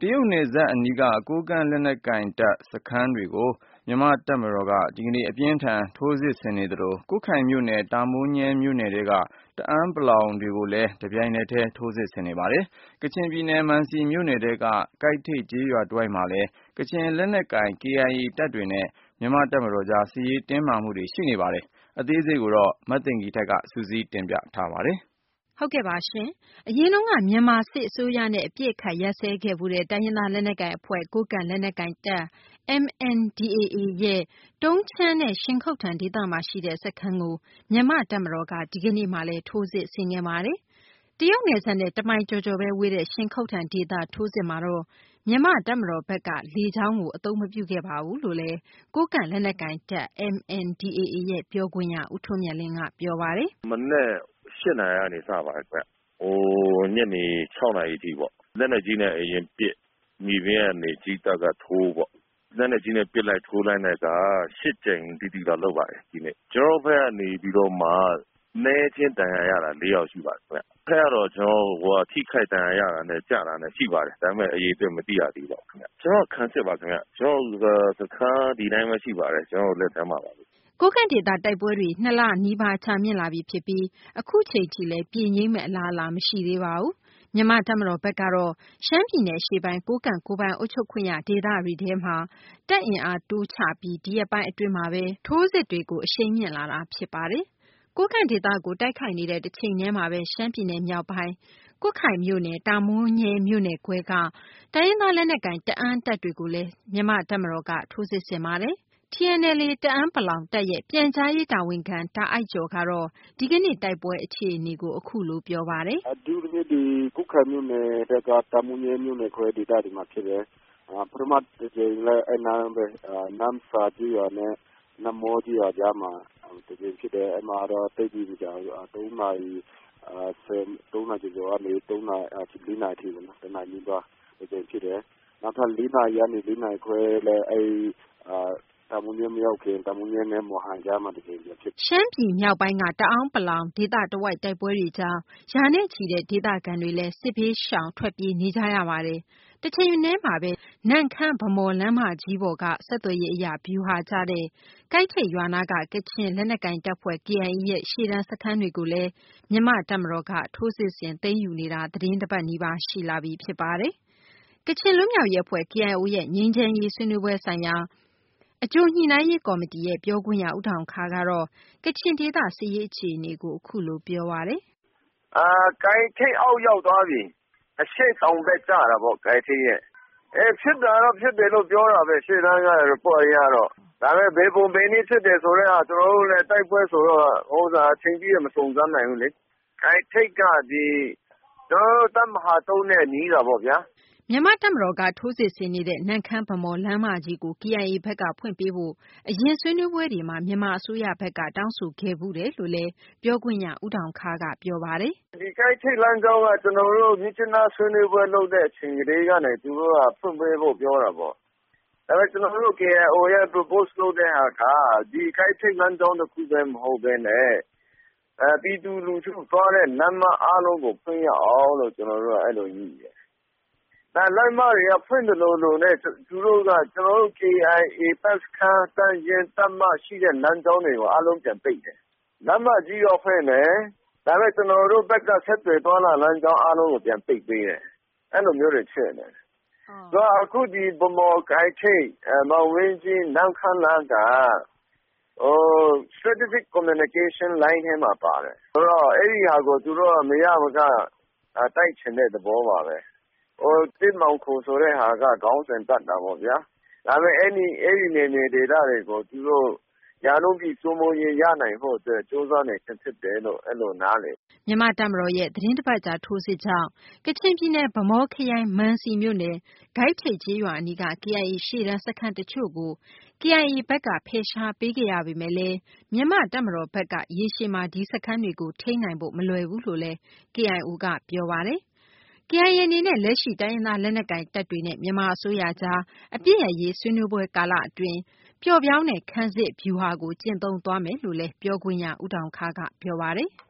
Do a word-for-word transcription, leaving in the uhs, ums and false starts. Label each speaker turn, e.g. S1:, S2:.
S1: တရုတ်နယ်စပ်အနီးကကိုးကန့်လက်နက်ကိုင်တပ်စခန်းတွေကိုမြန်မာ့တပ်မတော်ကဒီကနေ့အပြင်းထန်ထိုးစစ်ဆင်နေသလိုကွတ်ခိုင်မြို့နယ်တာမိုးညဲမြို့နယ်တွေကတအာင်းပလောင်တွေကိုလည်းတပြိုင်နက်တည်းထိုးစစ်ဆင်နေပါတယ်။ကချင်ပြည်နယ်မံစီမြို့နယ်ထဲကကိုက်ထိပ်ကျေးရွာတဝိုက်မှာလည်းကချင်လက်နက်ကိုင် ကေအိုင်အေ တပ်တွေနဲ့မြန်မာ့တပ်မတော်ကြားစစ်ရေးတင်းမာမှုတွေရှိနေပါတယ်။အသေးစိတ်ကိုမသိင်္ဂီထိုက်ကစုစည်းတင်ပြထားပါတယ်။
S2: ဟုတ်ကဲ့ပါရှင်။အရင်တုန်းကမြန်မာစစ်အစိုးရနဲ့အပြစ်ခတ်ရပ်စဲခဲ့မှုတဲ့တိုင်းရင်းသားလက်နက်ကိုင်အဖွဲ့ကိုးကန့်လက်နက်ကိုင်တပ် အမ်အန်ဒီအေအေ ရဲ့တုံးချမ်းနဲ့ရှင်ခုတ်ထန်ဒေသမှာရှိတဲ့စခန်းကိုမြန်မာ့တပ်မတော်ကဒီကနေ့မှလည်းထိုးစစ်ဆင်ခဲ့ပါတယ်။တရုတ်နယ်စပ်နဲ့တမိုင်ကျော်ကျော်ပဲဝေးတဲ့ရှင်ခုတ်ထန်ဒေသထိုးစစ်မှာတော့မြန်မာ့တပ်မတော်ဘက်ကလေကြောင်းကိုအသုံးမပြုခဲ့ပါဘူးလို့လည်းကိုးကန့်လက်နက်ကိုင်တပ် အမ်အန်ဒီအေအေ ရဲ့ပြောခွင့်ရဦးထွန်းမြတ်လင်းကပြောပါတယ်
S3: ။မနေ့ရှစ်နာရီကနေစပါတယ်ခင်ဗျ။ဟိုညနေ၆နာရီအထိပေါ့။လက်နက်ကြီးနဲ့အရင်ပစ်မြေပြင်ကနေကြီးတပ်ကထိုးပေါ့။လက်နက်ကြီးနဲ့ပစ်လိုက်ထိုးလိုက်တဲ့ကရှစ်ကြိမ်တိတိတော့လုပ်ပါတယ်ဒီနေ့။ကျွန်တော်ဘက်ကနေပြီးတော့မှနဲချင်းတန်ရာရတာ၄ယောက်ရှိပါတယ်ခင်ဗျ။ဖက်ကတော့ကျွန်တော်ဟိုထိခိုက်တန်ရာရတာနဲ့ကြာတာနဲ့ရှိပါတယ်။ဒါပေမဲ့အရေးအတွက်မသိရသေးပါဘူးခင်ဗျ။ကျွန်တော်ခံစစ်ပါခင်ဗျ။ကျွန်တော်စခန်းဒီတိုင်းပဲရှိပါတယ်ကျွန်တော်လက်ထမ်းပါပါ
S2: ကိုးကန့်ဒေသတိုက်ပွဲတွေနှစ်လနီးပါးကြာမြင့်လာပြီဖြစ်ပြီးအခုချိန်ထိလည်းပြည်ငြိမ်းမဲ့အလားအလာမရှိသေးပါဘူး။မြန်မာတပ်မတော်ဘက်ကတော့ရှမ်းပြည်နယ်အရှေ့ပိုင်းကိုးကန့်ကိုယ်ပိုင်အုပ်ချုပ်ခွင့်ရဒေသတွေထဲမှာတပ်အင်အားတိုးချပြီးဒီရက်ပိုင်းအတွင်းမှာပဲထိုးစစ်တွေကိုအရှိန်မြင့်လာတာဖြစ်ပါတယ်။ကိုးကန့်ဒေသကိုတိုက်ခိုက်နေတဲ့တစ်ချိန်တည်းမှာပဲရှမ်းပြည်နယ်မြောက်ပိုင်းကွတ်ခိုင်မြို့နယ်တာမိုးညဲမြို့နယ်ခွဲကတိုင်းရင်းသားလက်နက်ကိုင်တအာင်းတပ်တွေကိုလည်းမြန်မာတပ်မတော်ကထိုးစစ်ဆင်ပါတယ်။တီအန်အယ်လ်အေ တအာင်းပလောင်တပ်ရဲ့ပြန်ကြားရေးတာဝန်ခံတာအိုက်ကျော်ကတော့ဒီကနေ့တိုက်ပွဲအခြေအနေကိုအခုလိုပြောပါတယ်
S4: ။အထူးသဖြင့်ဒီကွတ်ခိုင်မြို့နယ်ဘက်ကတာမိုးညဲမြို့နယ်ခွဲဒေသတွေမှာဖြစ်တယ်။ပထမတစ်ကြိမ်လည်းအဲနားပဲနမ်ဆာကြီးရွာနဲ့နမောကြီးရွာကြားမှာတစ်ကြိမ်ဖြစ်တယ်။အဲမှာတော့တိတ်ပြီးကြဘူးသုံးနာရီဆယ်သုံးနာရီကျော်ကနေသုံးနာရီလေးနာရီထိပေါ့နော်။တစ်နာရီနီးပါးတစ်ကြိမ်ဖြစ်တယ်။နောက်ထပ်လေးနာရီကနေလေးနာရီခွဲလည်းအဲအာတာမိုးညဲမရောက်ခင်တာမိုးညဲနဲ့မော်ဟန်ကြားမှာတစ်ကြိမ်ဖြစ်
S2: ရှမ်းပြည်မြောက်ပိုင်းကတအာင်းပလောင်ဒေသတဝိုက်တိုက်ပွဲတွေကြောင့်ရာနဲ့ချီတဲ့ဒေသခံတွေလည်းစစ်ဘေးရှောင်ထွက်ပြေးနေကြရပါတယ်။တစ်ချိန်တည်းမှာပဲနန့်ခမ်းဗမော်လမ်းမကြီးပေါ်ကဆက်သွယ်ရေးအရာဗျူဟာကျတဲ့ကိုက်ထိပ်ရွာနာကကချင်လက်နက်ကိုင်တပ်ဖွဲ့ ကေအိုင်အေ ရဲ့ရှေ့တန်းစခန်းတွေကိုလည်းမြန်မာတပ်မတော်ကထိုးစစ်ဆင်သိမ်းယူနေတာသတင်းတစ်ပတ်နီးပါးရှိလာပြီဖြစ်ပါတယ်။ကချင်လွတ်မြောက်ရေးအဖွဲ့ ကေအိုင်အို ရဲ့ငြိမ်းချမ်းရေးဆွေးနွေးပွဲဆိုင်ရာအကျိုးညှိနှိုင်းရေးကော်မတီရဲ့ပြောခွင့်ရဦးထောင်ခါကတော့ကချင်ဒေသစစ်ရေးအခြေအနေကိုအခုလိုပြောပါတယ်
S3: ။အာကိုက်ထိပ်အောက်ရောက်သွားပြီ။အရှိတ်တောင်ဘက်ကျတာပေါ့ကိုက်ထိပ်ရဲ့။အဲဖြစ်တာတော့ဖြစ်တယ်လို့ပြောတာပဲရှေ့တန်းက report ရတော့ဒါပေမဲ့ဘယ်ပုံဘယ်နည်းဖြစ်တယ်ဆိုတော့ကျွန်တော်တို့လည်းတိုက်ပွဲဆိုတော့ဟိုစားအချိန်ကြီးမစုံစမ်းနိုင်ဘူးလေ။ကိုက်ထိပ်ကဒီကျွန်တော်တို့တပ်မဟာသုံးနဲ့နီးတာပေါ့ဗျာ။
S2: မြန်မာတပ်မတော်ကထိုးစစ်ဆင်နေတဲ့နန့်ခမ်းဗမော်လမ်းမကြီးကို ကေအိုင်အေ ဘက်ကဖွင့်ပေးဖို့အရင်ဆွေးနွေးပွဲတွေမှာမြန်မာအစိုးရဘက်ကတောင်းဆိုခဲ့ဘူးတယ်လို့လည်းပြောခွင့်ရဦးထောင်ခါကပြောပါတယ်
S3: ။ဒီကိုက်ထိပ်လမ်းကြောင်းကကျွန်တော်တို့မြစ်ချနာဆွေးနွေးပွဲလုပ်တဲ့အချိန်ကလေးကနေသူတို့ကဖွင့်ပေးဖို့ပြောတာပေါ့။ဒါပေမဲ့ကျွန်တော်တို့ ကေအိုင်အို ရဲ့ propose လုပ်တဲ့ဟာကဒီကိုက်ထိပ်လမ်းကြောင်းတစ်ခုပဲမဟုတ်ဘဲနဲ့အဲပြည်သူလူထုသွားတဲ့လမ်းမအားလုံးကိုဖွင့်ရအောင်လို့ကျွန်တော်တို့ကအဲ့လိုညှိတယ်။ဒါလမ်းမတွေကဖွင့်တယ်လို့လို့နဲ့သူတို့ကကျွန်တော်တို့ ကေအိုင်အေ ပတ်စခန်းတန်းရင်တပ်မရှိတဲ့လမ်းကြောင်းတွေကိုအားလုံးပြန်ပိတ်တယ်။လမ်းမကြီးရောဖွင့်တယ်။ဒါပေမဲ့ကျွန်တော်တို့ဘက်ကဆက်သွယ်သွားလာလမ်းကြောင်းအားလုံးကိုပြန်ပိတ်ပေးတယ်။အဲ့လိုမျိုးတွေဖြစ်နေတယ်။ဆိုတော့အခုဒီဗမော်ကိုက်ထိပ်မောင်ဝင်းကြီးနန်းခမ်းလမ်းကဟို strategic communication line ထဲမှာပါတယ်။ဆိုတော့အဲ့ဒီဟာကိုသူတို့ကမရမကတိုက်ချင်တဲ့သဘောပါပဲ။ဟိုတစ်မောင်ခိုဆိုတဲ့ဟာကခေါင်းစဉ်တတ်တာပေါ့ဗျာ။ဒါပေမဲ့အဲ့ဒီအဲ့ဒီနေနေဒေသတွေကိုသူတို့ရာလုံးပြည်စိုးမိုးရေးရနိုင်ဖို့အတွက်စူးစမ်းနေဖြစ်တယ်လို့အဲ့လိုနားလေ
S2: မြန်မာတပ်မတော်ရဲ့သတင်းတစ်ပတ်ကြာထိုးစစ်ကြောင့်ကချင်ပြည်နယ်ဗမော်ခရိုင်မန်စီမြို့နယ်ဂိုက်ထိပ်ကျေးရွာအနီးက ကေအိုင်အေ ရှေ့တန်းစခန်းတချို့ကို ကေအိုင်အေ ဘက်ကဖယ်ရှားပေးခဲ့ရပေမဲ့လည်းမြန်မာတပ်မတော်ဘက်ကရေရှည်မှာဒီစခန်းတွေကိုထိန်းနိုင်ဖို့မလွယ်ဘူးလို့လည်း ကေအိုင်အို ကပြောပါတယ်။ ကေအိုင်အေ အနေနဲ့လက်ရှိတိုင်းရင်းသားလက်နက်ကိုင်တပ်တွေနဲ့မြန်မာအစိုးရကြားအပစ်ရပ်ရေးဆွေးနွေးပွဲကာလအတွင်းပျော့ပြောင်းတဲ့ခံစစ်ဗျူဟာကိုကျင့်သုံးသွားမယ်လို့လည်းပြောခွင့်ရဦးထောင်ခါကပြောပါတယ်။